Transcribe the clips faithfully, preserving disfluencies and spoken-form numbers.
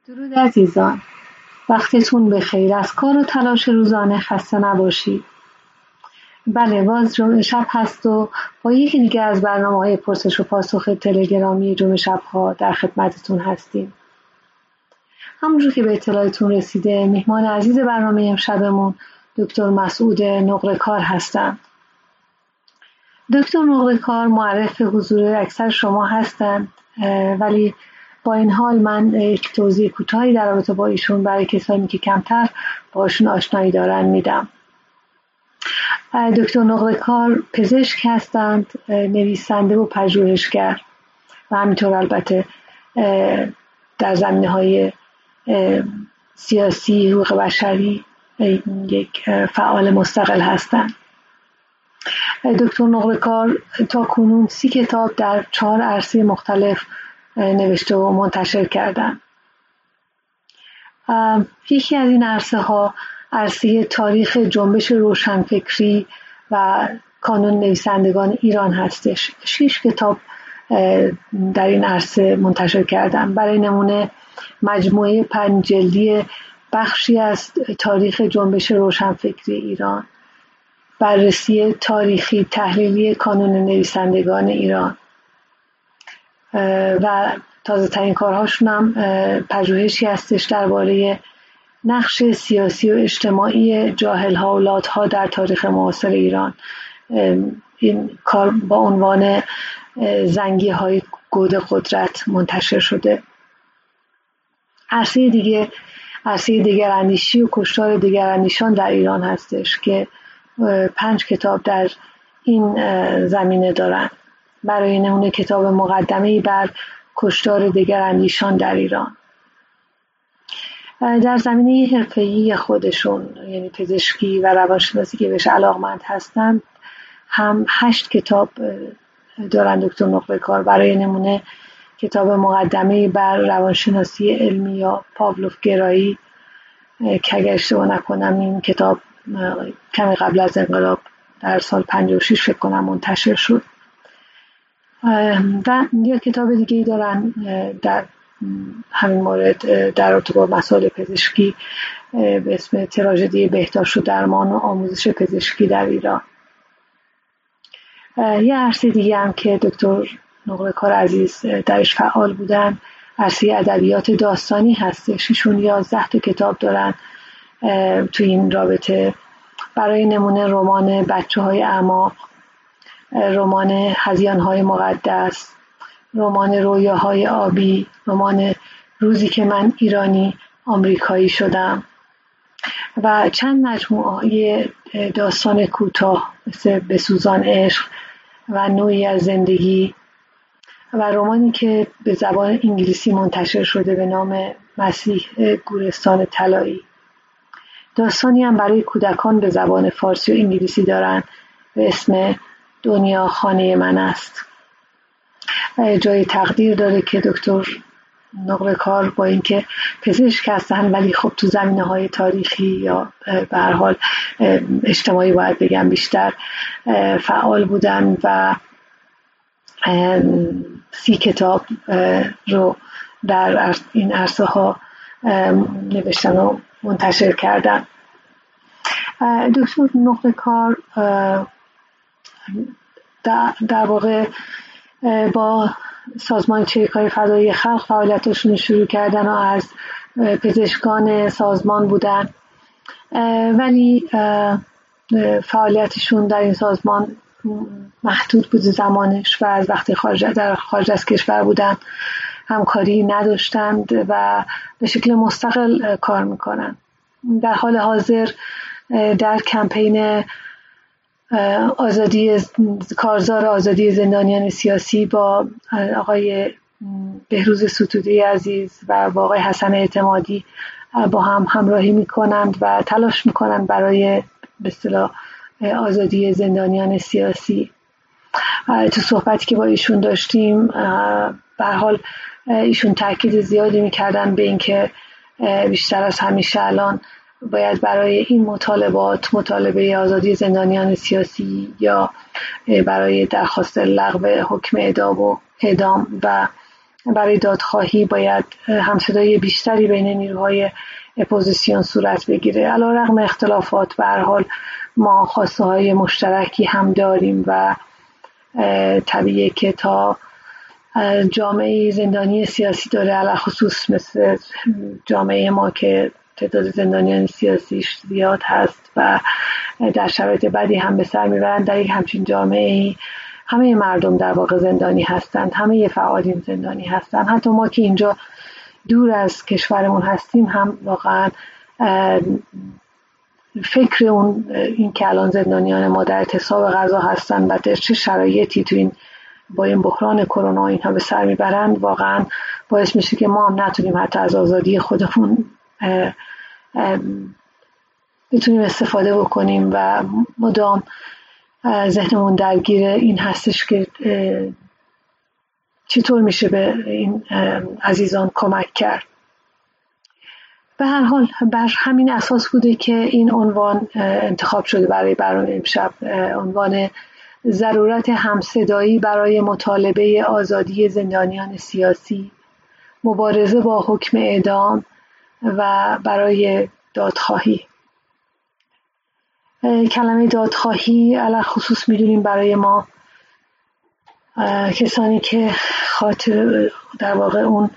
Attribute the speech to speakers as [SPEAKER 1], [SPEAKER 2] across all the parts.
[SPEAKER 1] درود عزیزان، وقتتون بخیر. از کار و تلاش روزانه خسته نباشید. بله، باز جمعه شب هست و با یکی دیگه از برنامه‌های پرسش و پاسخ تلگرامی جمعه شب‌ها در خدمتتون هستیم. همونجور که به اطلاعتون رسیده، میهمان عزیز برنامه امشبمون دکتر مسعود نقره‌کار هستند. دکتر نقره‌کار معرف حضور اکثر شما هستند، ولی با این حال من یک توضیح کوتاهی در رابطه با ایشون برای کسانی که کمتر باشون آشنایی دارن میدم. دکتر نقره‌کار پزشک هستند، نویسنده و پژوهشگر و همینطور البته در زمینه‌های سیاسی، حقوق بشری یک فعال مستقل هستند. دکتر نقره‌کار تا کنون سی کتاب در چهار عرصه مختلف نوشته و منتشر کردن. یکی از این عرصه ها عرصه تاریخ جنبش روشنفکری و کانون نویسندگان ایران هستش. شش کتاب در این عرصه منتشر کردن. برای نمونه مجموعه پنج جلدی بخشی از تاریخ جنبش روشنفکری ایران، بررسی تاریخی تحلیلی کانون نویسندگان ایران و تازه ترین کارهاشون هم پژوهشی هستش درباره نقش سیاسی و اجتماعی جاهل ها و لات ها در تاریخ معاصر ایران. این کار با عنوان زنگی های گود قدرت منتشر شده. عرصه دیگه عرصه دگراندیشی و کشتار دگراندیشان در ایران هستش که پنج کتاب در این زمینه دارن. برای نمونه کتاب مقدمه‌ای بر کشتار دگراندیشان در ایران. در زمینه حرفه‌ای خودشون، یعنی پزشکی و روانشناسی که بهش علاقمند هستند، هم هشت کتاب دارن دکتر نقره‌کار. برای نمونه کتاب مقدمه‌ای بر روانشناسی علمی یا پاولوف گرایی که اگر اشتباه نکنم این کتاب کمی قبل از انقلاب در سال پنجاه و شش فکر کنم منتشر شد. و یک کتاب دیگه دارن در همین مورد در رابطه با مسائل پزشکی به اسم تراژدی بهداشت و درمان و آموزش پزشکی در ایران. یه عرصه دیگه هم که دکتر نقره‌کار عزیز درش فعال بودن عرصه ادبیات داستانی هستش. ایشون یازده تا کتاب دارن تو این رابطه. برای نمونه رمان بچه های اعماق، رمان هذیان‌های مقدس، رمان رویاهای آبی، رمان روزی که من ایرانی آمریکایی شدم و چند مجموعه داستان کوتاه مثل بسوزان عشق و نوعی از زندگی و رمانی که به زبان انگلیسی منتشر شده به نام مسیح گورستان طلایی. داستانی هم برای کودکان به زبان فارسی و انگلیسی دارن به اسم دنیا خانه من است. جای تقدیر داره که دکتر نقره‌کار با اینکه پزشک هستن ولی خب تو زمینه‌های تاریخی یا به هر حال اجتماعی باید بگم بیشتر فعال بودن و سی کتاب رو در این عرصه ها نوشتن و منتشر کردن. دکتر نقره‌کار در واقع با سازمان چریک‌های فدایی خلق فعالیتشون شروع کردن و از پزشکان سازمان بودن، ولی فعالیتشون در این سازمان محدود بود زمانش و از وقتی خارج در خارج از کشور بودن همکاری نداشتند و به شکل مستقل کار میکنن. در حال حاضر در کمپین آزادی کارزار آزادی زندانیان سیاسی با آقای بهروز ستودی عزیز و آقای حسن اعتمادی با هم همراهی میکنند و تلاش میکنند برای به اصطلاح آزادی زندانیان سیاسی. تو صحبتی که با ایشون داشتیم به هر حال ایشون تاکید زیادی میکردن به اینکه بیشتر از همیشه الان باید برای این مطالبات، مطالبه آزادی زندانیان سیاسی یا برای درخواست لغو حکم اعدام و اعدام و برای دادخواهی باید همصدایی بیشتری بین نیروهای اپوزیسیون صورت بگیره. علیرغم اختلافات به هر حال ما خواسته های مشترکی هم داریم و طبیعیه که تا جامعه زندانی سیاسی داره، علی خصوص مثل جامعه ما که تعداد زندانیان سیاسیش زیاد هست و در شرایط بدی هم به سر میبرند، در یک همچین جامعه همه مردم در واقع زندانی هستند، همه فعالین زندانی هستند. حتی ما که اینجا دور از کشورمون هستیم هم واقعا فکر اون این که الان زندانیان ما در اعتصاب غذا هستن و در چه شرایطی تو این با این بحران کرونا اینها به سر میبرند، واقعا باعث میشه که ما هم نتونیم حتی از آزادی خودمون اه اه بتونیم استفاده بکنیم و مدام ذهنمون درگیر این هستش که چطور میشه به این عزیزان کمک کرد. به هر حال بر همین اساس بوده که این عنوان انتخاب شده برای برنامه امشب، عنوان ضرورت همصدایی برای مطالبه آزادی زندانیان سیاسی، مبارزه با حکم اعدام و برای دادخواهی. کلمه دادخواهی علی خصوص میدونیم برای ما کسانی که خاطر در واقع اون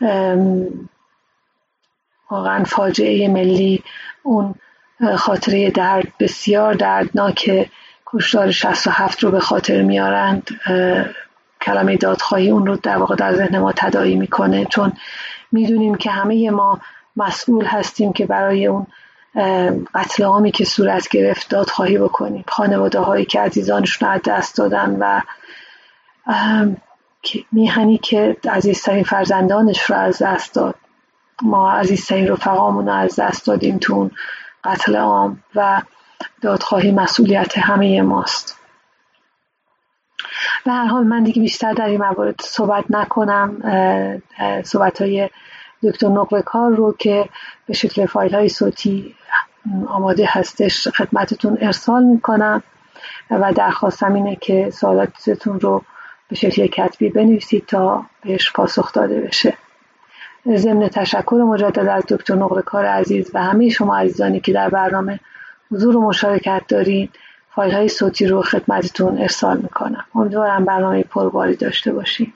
[SPEAKER 1] واقعا فاجعه ملی، اون خاطره درد بسیار دردناک کشتار شصت و هفت رو به خاطر میارند، کلمه دادخواهی اون رو در واقع در ذهن ما تداعی میکنه، چون میدونیم که همه ما مسئول هستیم که برای اون قتل عامی که صورت گرفت دادخواهی بکنیم. خانواده هایی که عزیزانشون از دست دادن و میهنی که عزیزترین فرزندانش رو از دست داد، ما عزیزترین رفقامون رو از دست دادیم تو اون قتل عام و دادخواهی مسئولیت همه ماست. به هر حال من دیگه بیشتر در این موارد صحبت نکنم. صحبت های دکتر نقره‌کار رو که به شکل فایل های صوتی آماده هستش خدمتتون ارسال میکنم و درخواستم اینه که سوالاتتون رو به شکل کتبی بنویسید تا بهش پاسخ داده بشه. ضمن تشکر مجدد از دکتر نقره‌کار عزیز و همه شما عزیزانی که در برنامه حضور و مشارکت دارین، فایل های صوتی رو خدمتتون ارسال میکنم. امیدوارم برنامه پرباری داشته باشیم.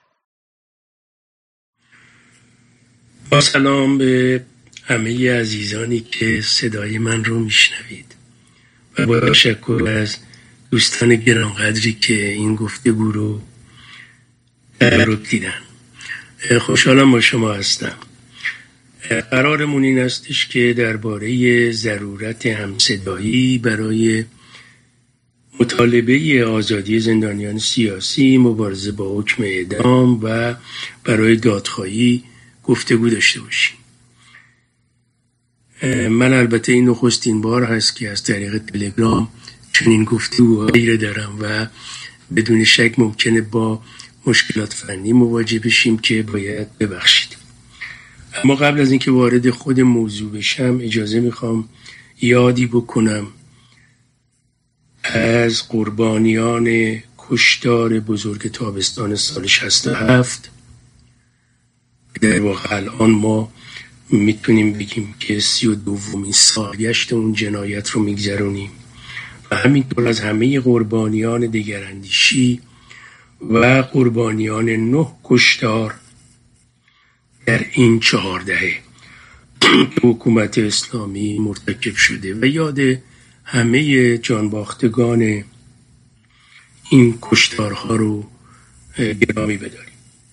[SPEAKER 2] با سلام به همه عزیزانی که صدای من رو میشنوید و با تشکر از دوستان گرانقدری که این گفتگو رو رو دیدن. خوشحالم با شما هستم. قرارمون این استش که درباره ضرورت همصدایی برای مطالبه آزادی زندانیان سیاسی، مبارزه با حکم اعدام و برای دادخواهی گفتگو داشته باشیم. من البته این نخستین بار هست که از طریق تلگرام چنین گفتگوهایی رو دارم و بدون شک ممکنه با مشکلات فنی مواجه بشیم که باید ببخشید. اما قبل از اینکه وارد خود موضوع بشم اجازه میخوام یادی بکنم از قربانیان کشتار بزرگ تابستان سال شصت و هفت. در واقع الان ما میتونیم بگیم که سی و دومین سالگشت اون جنایت رو میگذرونیم و همینطور از همه قربانیان دگراندیشی و قربانیان نه کشتار در این چهار دهه که حکومت اسلامی مرتکب شده و یاد همه جانباختگان این کشتارها رو گرامی بداریم.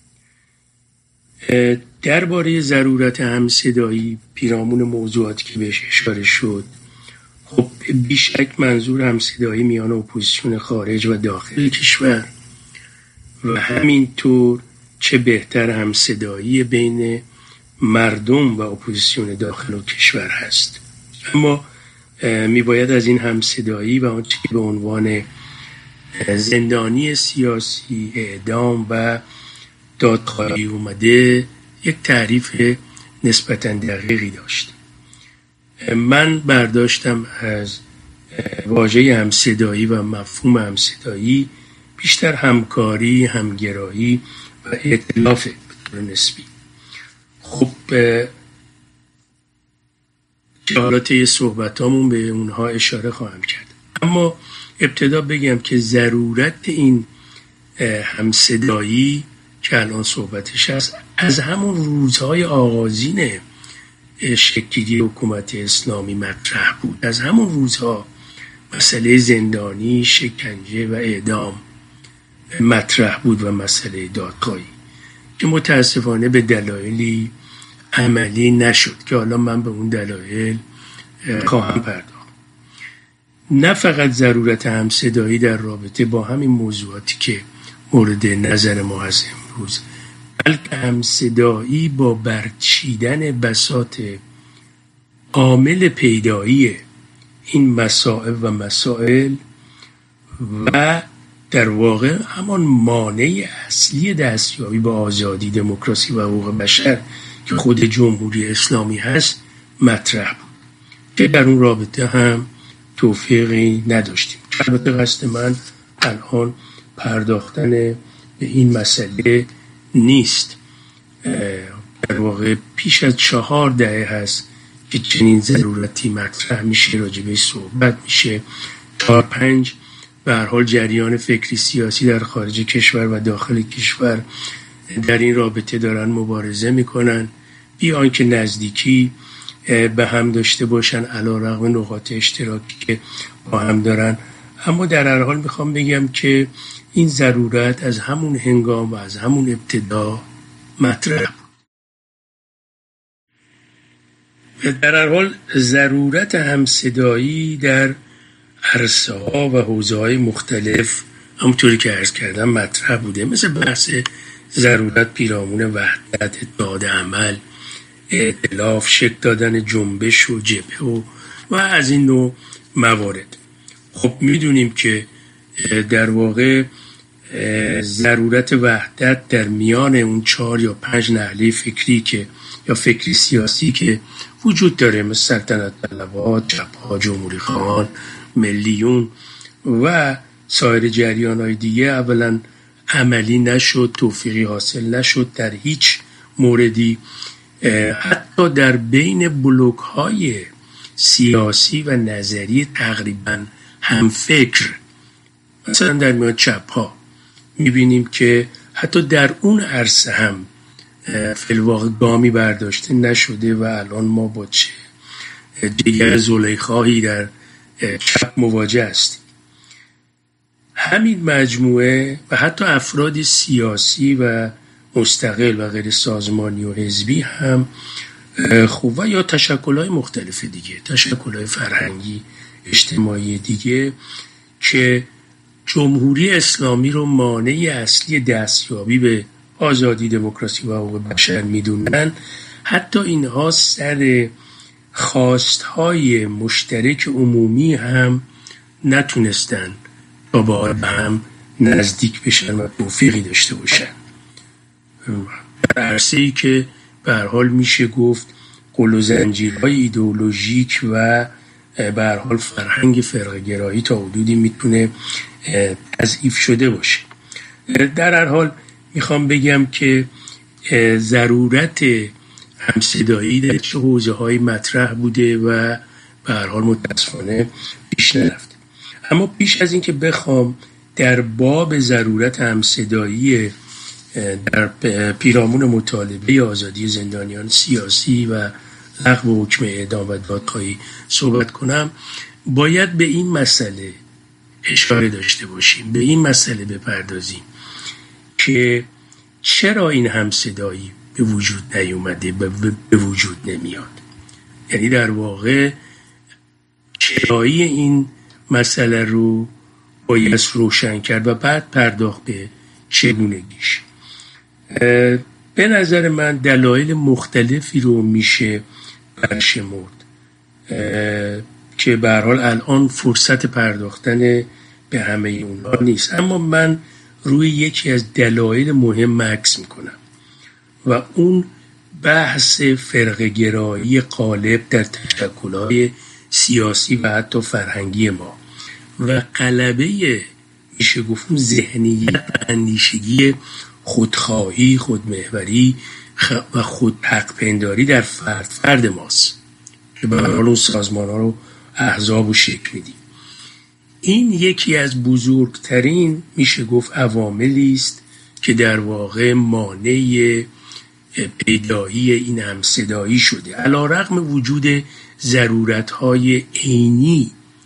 [SPEAKER 2] درباره ضرورت همصدایی پیرامون موضوعاتی که بهش اشاره شد، خب بیشک منظور همصدایی میان اپوزیسیون خارج و داخل کشور و همینطور چه بهتر همصدایی بین مردم و اپوزیسیون داخل و کشور هست. اما میباید از این همصدایی و آنچه که به عنوان زندانی سیاسی، اعدام و دادخواهی اومده یک تعریف نسبتاً دقیقی داشت. من برداشتم از واژه همصدایی و مفهوم همصدایی بیشتر همکاری، همگرایی و ائتلاف طور نسبی. خب که حالا طی صحبتامون به اونها اشاره خواهم کرد. اما ابتدا بگم که ضرورت این همصدایی که الان صحبتش هست از همون روزهای آغازین شکل‌گیری حکومت اسلامی مطرح بود. از همون روزها مسئله زندانی، شکنجه و اعدام مطرح بود و مسئله دادخواهی که متاسفانه به دلایلی عملی نشد که حالا من به اون دلایل خواهم پرداخت. نه فقط ضرورت همصدایی در رابطه با همین موضوعاتی که مورد نظر ما هست امروز، بلکه همصدایی با برچیدن بساط عامل پیدایی این مصائب و مسائل و در واقع همان مانع اصلی دستیابی به آزادی، دموکراسی و حقوق بشر که خود جمهوری اسلامی هست مطرح بود که در اون رابطه هم توفیقی نداشتیم. البته قصد من الان پرداختن به این مسئله نیست. در واقع پیش از چهار دهه هست که چنین ضرورتی مطرح میشه، راجبه صحبت میشه. چهار پنج به هر حال جریان فکری سیاسی در خارج کشور و داخل کشور در این رابطه دارن مبارزه میکنن بی آنکه نزدیکی به هم داشته باشن، علیرغم نقاط اشتراکی که با هم دارن. اما در هر حال میخوام بگم که این ضرورت از همون هنگام و از همون ابتدا مطرح بود. در هر حال ضرورت همصدایی در عرصه ها و حوزه های مختلف همونطوری که عرض کردم مطرح بوده، مثل بحث ضرورت پیرامون وحدت، اتحاد عمل، ائتلاف، شکل دادن جنبش و جبهه و, و از این نوع موارد. خب میدونیم که در واقع ضرورت وحدت در میان اون چهار یا پنج نهله فکری که یا فکری سیاسی که وجود داره، مثل سلطنت طلبها، چپ‌ها، جمهوری خواهان، ملیون و سایر جریان‌های دیگه، اولا عملی نشد، توفیقی حاصل نشد در هیچ موردی. حتی در بین بلوک‌های سیاسی و نظری تقریباً هم فکر، مثلا در میان چپ‌ها می‌بینیم که حتی در اون عرصه هم فی الواقع گامی برداشته نشده و الان ما با چه جگر زلیخایی در چپ مواجه هستیم. همین مجموعه و حتی افراد سیاسی و مستقل و غیر سازمانی و حزبی هم خوب و یا تشکل‌های مختلف دیگه، تشکل‌های فرهنگی اجتماعی دیگه که جمهوری اسلامی رو مانع اصلی دستیابی به آزادی، دموکراسی و حقوق بشر میدونن، حتی اینها سر خواستهای مشترک عمومی هم نتونستن تا با هم نزدیک بشن و توفیقی داشته باشن. در عرصه‌ای که به هر حال میشه گفت قل و زنجیرهای ایدئولوژیک و به هر حال فرهنگ فرقه‌گرایی تا حدودی میتونه تضعیف شده باشه. در هر حال میخوام بگم که ضرورت همصدایی در چه حوزه‌های مطرح بوده و به هر حال متاسفانه پیش نرفته. اما پیش از این که بخوام در باب ضرورت همصدایی در پیرامون مطالبه آزادی زندانیان سیاسی و لغو حکم اعدام و دادخواهی صحبت کنم، باید به این مسئله اشاره داشته باشیم، به این مسئله بپردازیم که چرا این همصدایی به وجود نیومده، به وجود نمیاد. یعنی در واقع چرایی این مسئله رو باید روشن کرد و بعد پرداخت به چگونگیش. به نظر من دلایل مختلفی رو میشه برشمرد که به هر حال الان فرصت پرداختن به همه اونها نیست، اما من روی یکی از دلایل مهم عکس میکنم و اون بحث فرقه‌گرایی غالب در تشکل‌های سیاسی و حتی فرهنگی ما و غلبه میشه گفت ذهنیت اندیشگی خودخواهی، خودمحوری و خود حق پنداری در فرد فرد ماست که به هر حال اون سازمان ها رو احزاب و شکل میدیم. این یکی از بزرگترین میشه گفت عواملی است که در واقع مانع پیدایی این همصدایی شده، علیرغم وجود ضرورت‌های عینی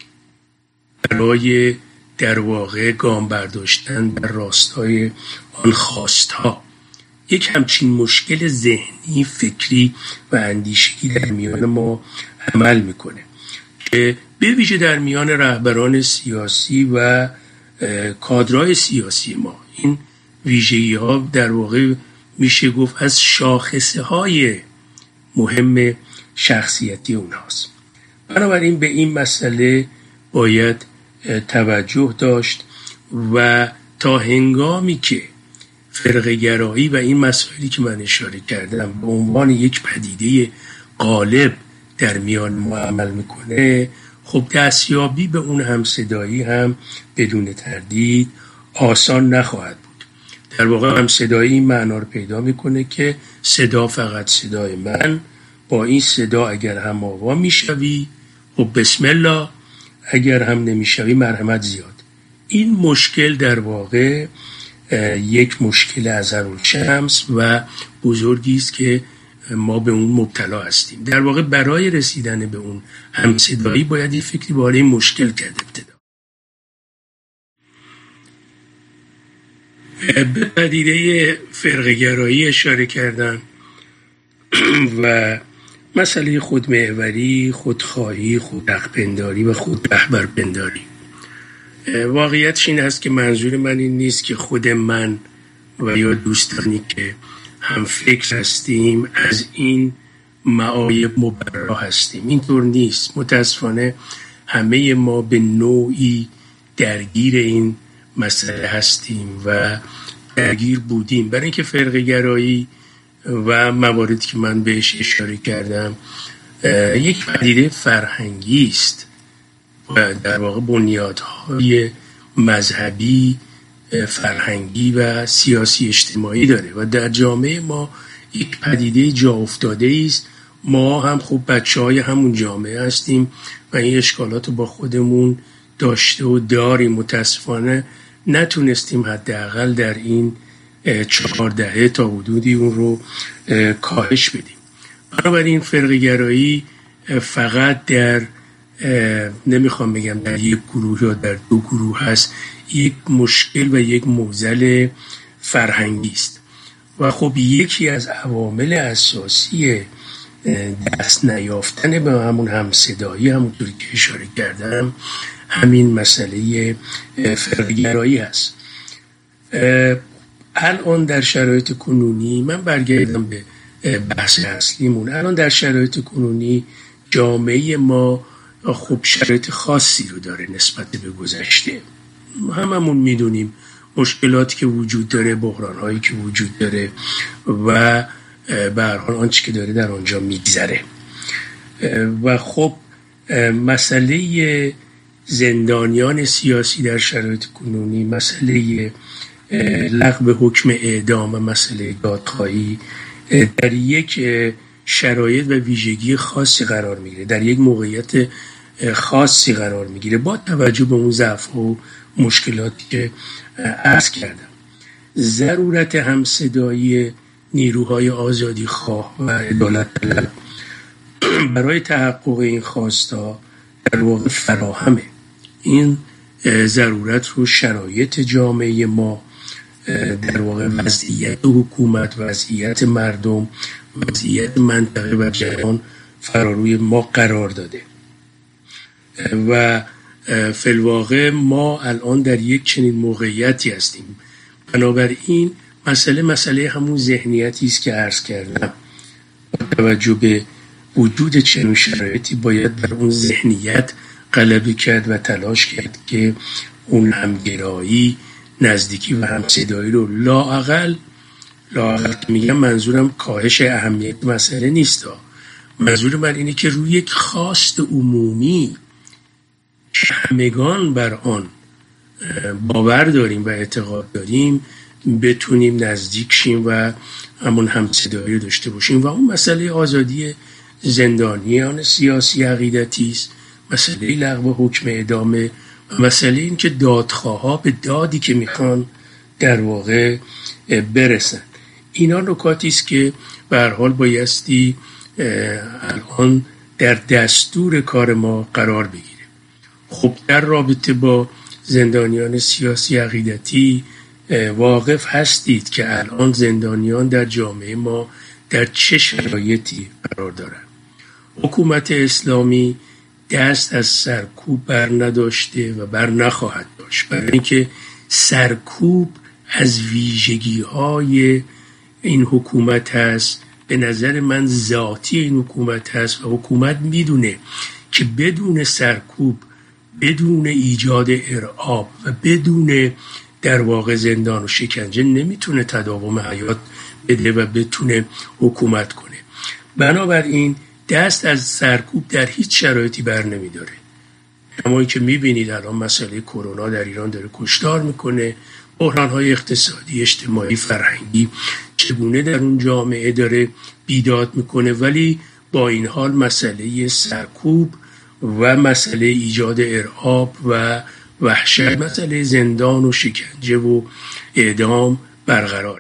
[SPEAKER 2] برای در واقع گام برداشتن در راستای آن خواستها. یک همچین مشکل ذهنی، فکری و اندیشگی در میان ما عمل میکنه که به ویژه در میان رهبران سیاسی و کادرهای سیاسی ما این ویژگی ها در واقع میشه گفت از شاخصه های مهم شخصیتی اونهاست. بنابراین به این مسئله باید توجه داشت و تا هنگامی که فرقه‌گرایی و این مسائلی که من اشاره کردم به عنوان یک پدیده غالب در میان ما عمل میکنه، خب دستیابی به اون همصدایی هم بدون تردید آسان نخواهد بود. در واقع همصدایی این معنا رو پیدا میکنه که صدا فقط صدای من، با این صدا اگر هم آوا میشوی خب بسم الله، اگر هم نمیشوی مرحمت زیاد. این مشکل در واقع یک مشکل ازرالشمس و بزرگی است که ما به اون مبتلا هستیم. در واقع برای رسیدن به اون همصدایی باید یه فکری باره این مشکل کرد. ابتدا به پدیده فرقه‌گرایی اشاره کردن و مسئله خودمحوری، خودخواهی، خودحق‌پنداری و خودرهبرپنداری. واقعیتش این هست که منظور من این نیست که خود من و یا دوستانی که هم فکر هستیم از این معایب مبرا هستیم. اینطور نیست. متاسفانه همه ما به نوعی درگیر این مسئله هستیم و درگیر بودیم، برای اینکه فرقه‌گرایی و مواردی که من بهش اشاره کردم یک پدیده فرهنگی است و در واقع بنیادهای مذهبی، فرهنگی و سیاسی اجتماعی داره و در جامعه ما یک پدیده جا افتاده است. ما هم خب بچه های همون جامعه هستیم و این اشکالات رو با خودمون داشته و داریم. متاسفانه نتونستیم حداقل در این چهار دهه تا حدودی اون رو کاهش بدیم. بنابراین فرقه‌گرایی فقط در نمیخوام بگم در یک گروه یا در دو گروه هست، یک مشکل و یک معضل فرهنگی است و خب یکی از عوامل اساسی دست نیافتن به همون همصدایی، همونطوری که اشاره کردم، همین مسئله فرقه‌گرایی هست. الان در شرایط کنونی، من برگردم به بحث اصلیمون، الان در شرایط کنونی جامعه ما خب شرایط خاصی رو داره نسبت به گذشته. هممون میدونیم مشکلاتی که وجود داره، بحران‌هایی که وجود داره و به هر حال آنچه که داره در آنجا میگذره. و خب مسئله زندانیان سیاسی در شرایط کنونی، مسئله لغو حکم اعدام و مسئله دادخواهی در یک شرایط و ویژگی خاصی قرار میگیره، در یک موقعیت خاصی قرار میگیره با توجه به اون ضعف و مشکلاتی که عرض کردم. ضرورت همصدایی نیروهای آزادی خواه و عدالت طلب برای تحقق این خواستا در واقع فراهمه. این ضرورت رو شرایط جامعه ما، در واقع وضعیت حکومت، وضعیت مردم، وضعیت منطقه و جهان فراروی ما قرار داده و فی الواقع ما الان در یک چنین موقعیتی هستیم. بنابراین مسئله مسئله همون ذهنیتی است که عرض کردم. با توجه به وجود چنین شرایطی باید بر اون ذهنیت غلبه کرد و تلاش کرد که اون همگرایی، نزدیکی و همصدایی رو لااقل لااقل میگم، منظورم کاهش اهمیت مسئله نیست، منظور من اینه که روی یک خواست عمومی همگان بر آن باور داریم و اعتقاد داریم بتونیم نزدیک شیم و همون همصدایی رو داشته باشیم. و اون مسئله آزادی زندانیان سیاسی عقیدتی است، مسئله لغو حکم اعدام و مسئله این که دادخواها به دادی که میخوان در واقع برسن. اینا نکاتی است که به هر حال بایستی الان در دستور کار ما قرار بگیره. خب در رابطه با زندانیان سیاسی عقیدتی واقف هستید که الان زندانیان در جامعه ما در چه شرایطی قرار دارند. حکومت اسلامی دست از سرکوب بر نداشته و بر نخواهد داشت، برای اینکه سرکوب از ویژگی های این حکومت هست. به نظر من ذاتی این حکومت هست و حکومت میدونه که بدون سرکوب، بدون ایجاد ارعاب و بدون در واقع زندان و شکنجه نمیتونه تداوم حیات بده و بتونه حکومت کنه. بنابراین دست از سرکوب در هیچ شرایطی بر نمیداره. همایی که میبینید الان مسئله کرونا در ایران داره کشتار میکنه، بحران‌های اقتصادی، اجتماعی، فرهنگی چگونه در اون جامعه داره بیداد میکنه، ولی با این حال مسئله سرکوب و مسئله ایجاد ارعاب و وحشت، مسئله زندان و شکنجه و اعدام برقراره.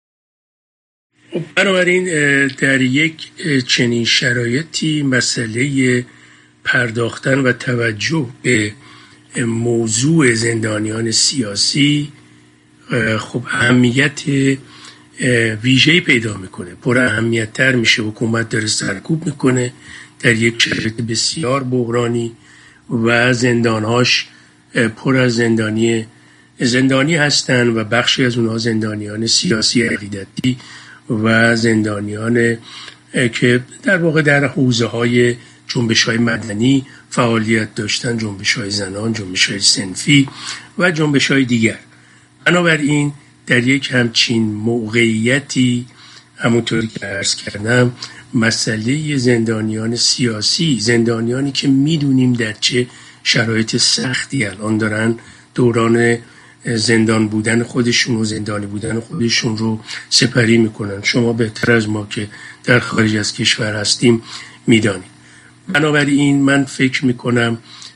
[SPEAKER 2] بنابراین در یک چنین شرایطی مسئله پرداختن و توجه به موضوع زندانیان سیاسی خب اهمیت ویژه‌ای پیدا میکنه، پر اهمیت تر میشه. حکومت داره سرکوب میکنه در یک شرایط بسیار بحرانی و زندانهاش پر از زندانی زندانی هستن و بخشی از اونها زندانیان سیاسی عقیدتی و زندانیان که در واقع در حوزه‌های جنبش‌های مدنی فعالیت داشتن، جنبش‌های زنان، جنبش‌های صنفی و جنبش‌های دیگر. بنابراین در یک همچین موقعیتی همونطوری که عرض کردم مسئله زندانیان سیاسی، زندانیانی که میدونیم در چه شرایط سختی الان دارن دوران زندان بودن خودشون و زندانی بودن خودشون رو سپری میکنن. شما بهتر از ما که در خارج از کشور هستیم میدانید. بنابراین من فکر میکنم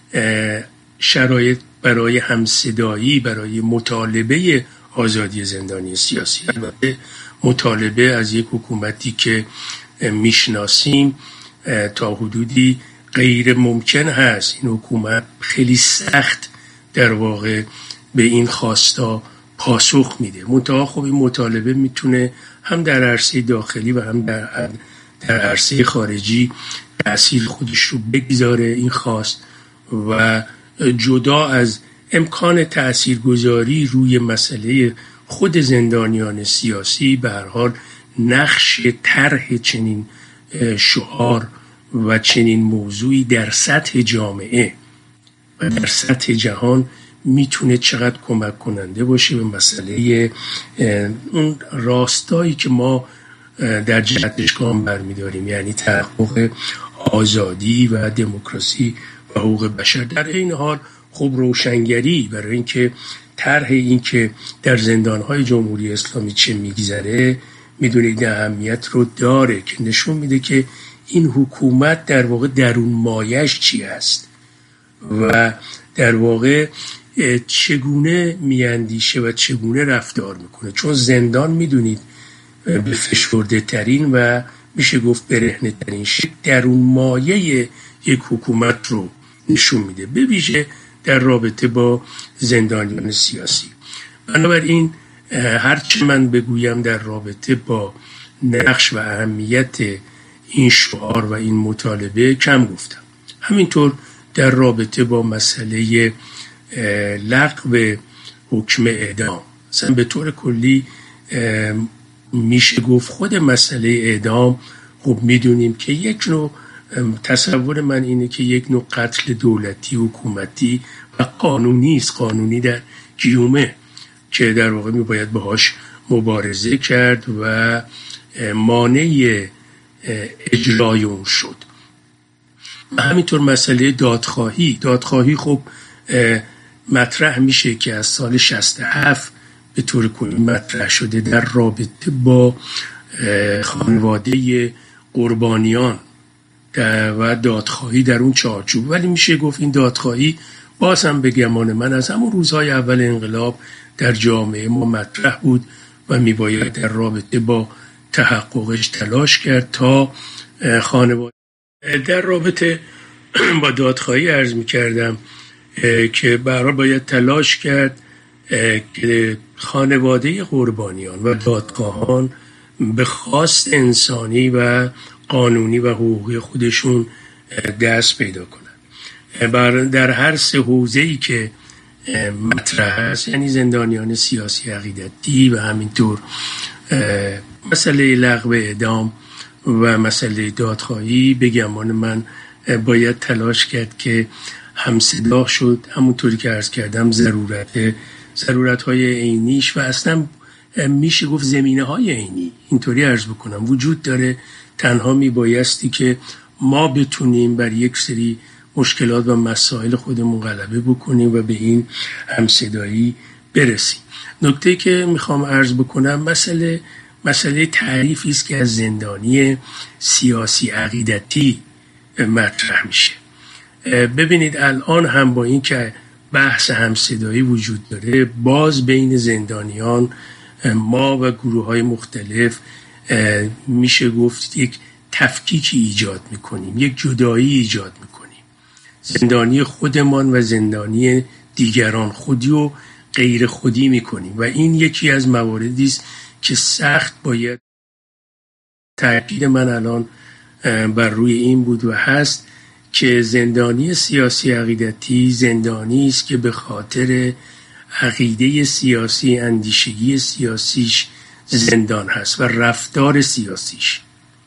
[SPEAKER 2] شرایط برای همصدایی، برای مطالبه آزادی زندانی سیاسی، البته مطالبه از یک حکومتی که میشناسیم تا حدودی غیر ممکن هست. این حکومت خیلی سخت در واقع به این خواستا پاسخ میده. منتها خب این مطالبه میتونه هم در عرصه داخلی و هم در در عرصه خارجی تأثیر خودش رو بگذاره این خواست و جدا از امکان تأثیرگذاری روی مسئله خود زندانیان سیاسی به هر حال نقش طرح چنین شعار و چنین موضوعی در سطح جامعه و در سطح جهان میتونه چقدر کمک کننده باشه به مسئله اون راستایی که ما در جهتش گام برمیداریم، یعنی تحقق آزادی و دموکراسی و حقوق بشر. در این حال خب روشنگری برای اینکه طرح این که در زندانهای جمهوری اسلامی چه میگذره میدونید اهمیت رو داره که نشون میده که این حکومت در واقع درون مایش چی است و در واقع چگونه میاندیشه و چگونه رفتار میکنه. چون زندان میدونید به فشرده ترین و میشه گفت برهنه ترین شکل درون مایه یک حکومت رو نشون میده، به ویژه در رابطه با زندانیان سیاسی. بنابراین هرچه من بگویم در رابطه با نقش و اهمیت این شعار و این مطالبه کم گفتم. همینطور در رابطه با مسئله لغو حکم اعدام، مثلا به طور کلی میشه گفت خود مسئله اعدام خب میدونیم که یک نوع، تصور من اینه که یک نوع قتل دولتی حکومتی و قانونی است، قانونی در گیومه که در واقع میباید باهاش مبارزه کرد و مانع اجرای اون شد. همینطور مسئله دادخواهی دادخواهی خب مطرح میشه که از سال شصت و هفت به طور کلی مطرح شده در رابطه با خانواده قربانیان و دادخواهی در اون چارچوب. ولی میشه گفت این دادخواهی باز هم به گمان من از همون روزهای اول انقلاب در جامعه ما مطرح بود و میباید در رابطه با تحققش تلاش کرد تا خانواده. در رابطه با دادخواهی عرض میکردم که برای باید تلاش کرد که خانواده قربانیان و دادخواهان به خواست انسانی و قانونی و حقوقی خودشون دست پیدا کنند. در هر سه حوزه‌ای که مطرح است، یعنی زندانیان سیاسی عقیدتی و همینطور مسئله لغو اعدام و مسئله دادخواهی، به گمان من باید تلاش کرد که همصدا شد. همونطوری که عرض کردم ضرورت ضرورت‌های عینیش و اصلا میشه گفت زمینه‌های عینی، اینطوری عرض بکنم، وجود داره. تنها میبایستی که ما بتونیم بر یک سری مشکلات و مسائل خودمون غلبه بکنیم و به این همصدایی برسیم. نکته که میخوام عرض بکنم مسئله مسئله تعریفی است که از زندانی سیاسی عقیدتی مطرح میشه. ببینید الان هم با این که بحث همصدایی وجود داره، باز بین زندانیان ما و گروه های مختلف میشه گفت یک تفکیکی ایجاد میکنیم، یک جدایی ایجاد میکنیم. زندانی خودمان و زندانی دیگران، خودی و غیر خودی میکنیم و این یکی از مواردی است که سخت باید، تاکید من الان بر روی این بود و هست که زندانی سیاسی عقیدتی زندانی است که به خاطر عقیده سیاسی، اندیشگی سیاسیش زندان هست و رفتار سیاسیش،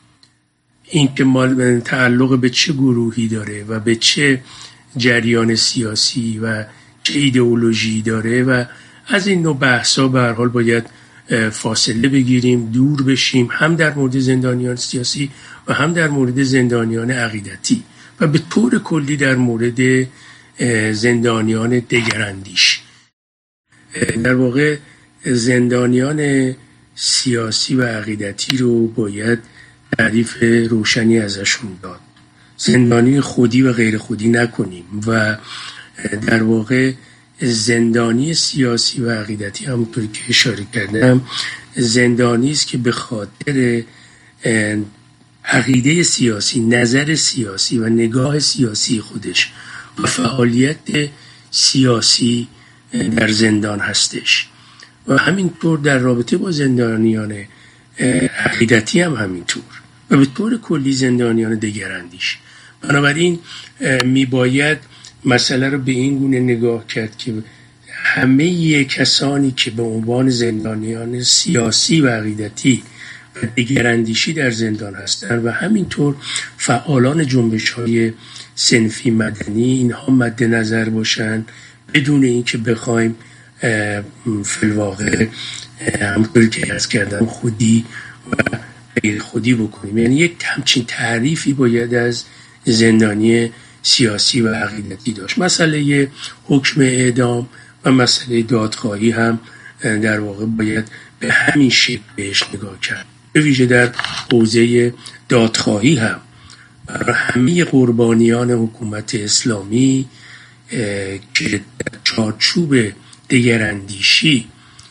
[SPEAKER 2] این که مال تعلق به چه گروهی داره و به چه جریان سیاسی و چه ایدئولوژی داره و از این نوع بحثا به هر حال باید فاصله بگیریم، دور بشیم، هم در مورد زندانیان سیاسی و هم در مورد زندانیان عقیدتی و به طور کلی در مورد زندانیان دگراندیش. در واقع زندانیان سیاسی و عقیدتی رو باید تعریف روشنی ازشون داد. زندانی خودی و غیر خودی نکنیم و در واقع زندانی سیاسی و عقیدتی همونطوری که اشاره کردم زندانی است که به خاطر عقیده سیاسی، نظر سیاسی و نگاه سیاسی خودش و فعالیت سیاسی در زندان هستش. و همینطور در رابطه با زندانیان عقیدتی هم همینطور و به طور کلی زندانیان دگراندیش. بنابراین میباید مسئله رو به این گونه نگاه کرد که همه کسانی که به عنوان زندانیان سیاسی و عقیدتی و دگراندیشی در زندان هستند و همینطور فعالان جنبش‌های صنفی مدنی، اینها مد نظر باشند بدون اینکه بخوایم فی الواقع همونطوری که عرض کردم خودی و غیر خودی بکنیم. یعنی یک همچین تعریفی باید از زندانی سیاسی و عقیدتی داشت. مسئله حکم اعدام و مسئله دادخواهی هم در واقع باید به همین شکل بهش نگاه کرد. به ویژه در حوزه دادخواهی هم برای همه قربانیان حکومت اسلامی که در چارچوب دگراندیشی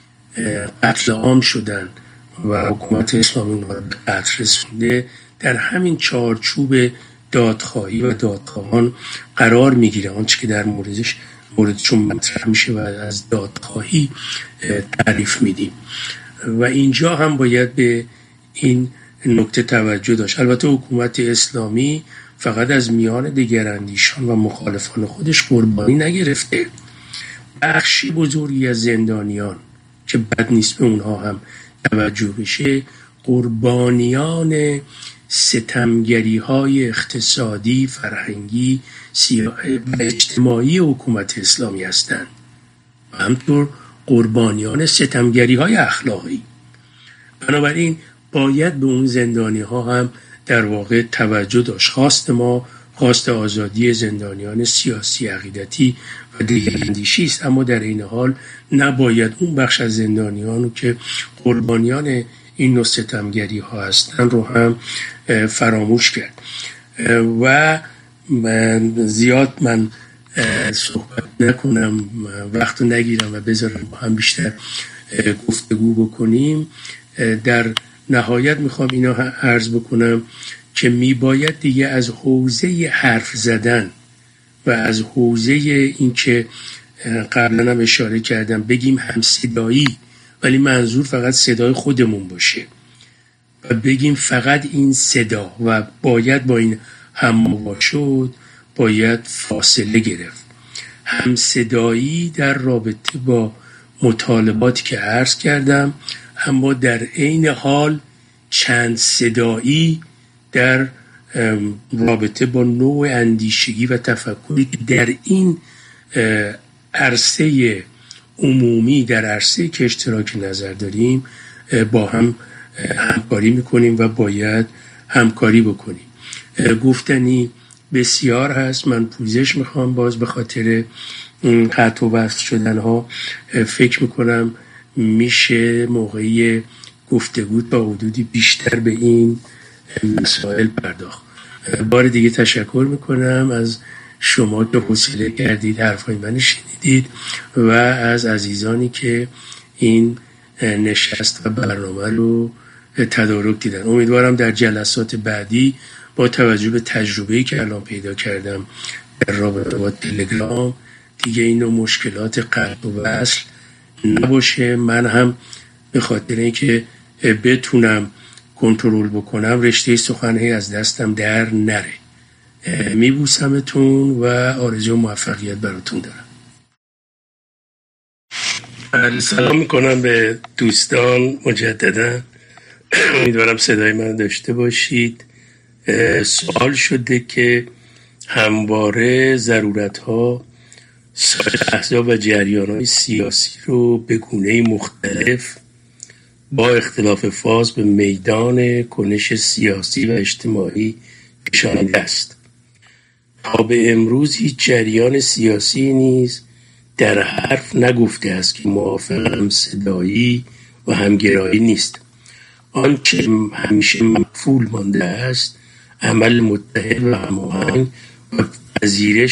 [SPEAKER 2] قتل عام شدن و حکومت اسلامی رو به قتل رسونده، در همین چارچوب دادخواهی و دادخواهان قرار میگیره. آنچه که در موردش موردشون مطرح میشه و از دادخواهی تعریف میدیم و اینجا هم باید به این نکته توجه داشت. البته حکومت اسلامی فقط از میان دگراندیشان و مخالفان خودش قربانی نگرفته، بخشی بزرگی از زندانیان که بد نیست به اونها هم توجه بشه، قربانیان ستمگری های اقتصادی، فرهنگی و اجتماعی حکومت اسلامی هستند و همطور قربانیان ستمگری های اخلاقی. بنابراین باید به اون زندانی ها هم در واقع توجه داشت. خواست ما خواست آزادی زندانیان سیاسی، عقیدتی و دیگراندیشی است، اما در این حال نباید اون بخش از زندانیان که قربانیان این نوع ستمگری ها هستن رو هم فراموش کرد. و من زیاد من صحبت نکنم، وقت نگیرم و بذارم با هم بیشتر گفتگو بکنیم. در نهایت میخوام اینا عرض بکنم که میباید دیگه از حوزه حرف زدن و از حوزه این که قبلا هم اشاره کردم بگیم همصدایی، ولی منظور فقط صدای خودمون باشه و بگیم فقط این صدا و باید با این هم‌آوا شد، باید فاصله گرفت. همصدایی در رابطه با مطالباتی که عرض کردم، اما در عین حال چند صدایی در رابطه با نوع اندیشگی و تفکری که در این عرصه عمومی، در عرصه که اشتراک نظر داریم با هم همکاری میکنیم و باید همکاری بکنیم. گفتنی بسیار هست، من پوزش میخوام باز به خاطر قطع و وصل شدن ها. فکر میکنم میشه موقعی گفتگو با حدودی بیشتر به این مسائل پرداخت. بار دیگه تشکر میکنم از شما که حوصله کردید حرفای من شنیدید و از عزیزانی که این نشست و برنامه رو تدارک دیدن. امیدوارم در جلسات بعدی با توجه به تجربه‌ای که الان پیدا کردم در رابطه با تلگرام دیگه اینو مشکلات قطع و وصل نباشه. من هم به خاطر اینکه بتونم کنترل بکنم رشته سخنی از دستم در نره. میبوسمتون و آرزوی موفقیت براتون دارم. سلام میکنم به دوستان مجددا. امیدوارم صدای من داشته باشید. سوال شده که همواره ضرورت‌ها سایر احزاب و جریان‌های سیاسی رو به گونه‌ای مختلف با اختلاف فاز به میدان کنش سیاسی و اجتماعی کشانیده است. تا به امروز هیچ جریان سیاسی نیز در حرف نگفته است که موافق همصدایی و همگرایی نیست. آنچه همیشه مقفول مانده است عمل متحد و هماهنگ و پذیرش